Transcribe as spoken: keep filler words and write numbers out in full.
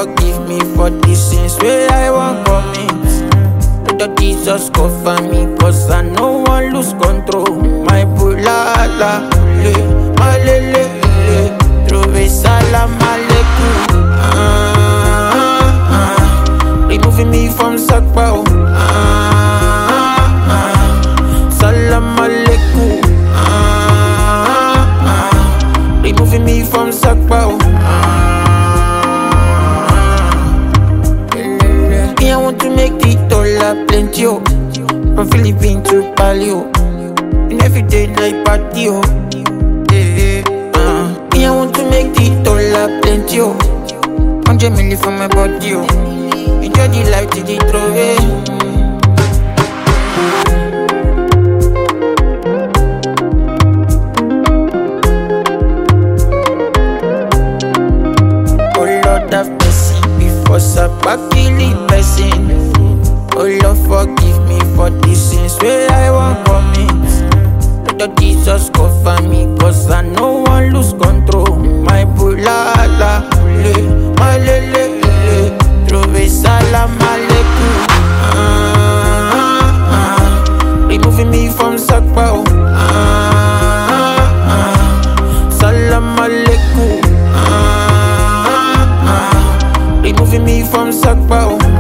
forgive me for the sins where I won't commit. Lord Jesus cover me, cause I no one lose control. My bulala, my lele, trove salam aleikum. Ah, ah, removing me from Sakpao. Ah, ah, salam aleikum. Ah, ah, removing me from Sakpao. I want to make the dollar plenty, oh. From Philippines to Bali, oh. And every day night party, oh. Yeah, uh. Me, I want to make the dollar plenty, oh. Hundred million for my body, oh. Enjoy the life to the trove. Sabakili person. Oh Lord, forgive me for the sins where I won't commit. Lord Jesus cover me, cause I no one lose control. My bulala, my lele, trove salam aleikum. Ah, ah, removing me from Sakpao. Ah, ah, salam aleikum. Removing me from Sakpao.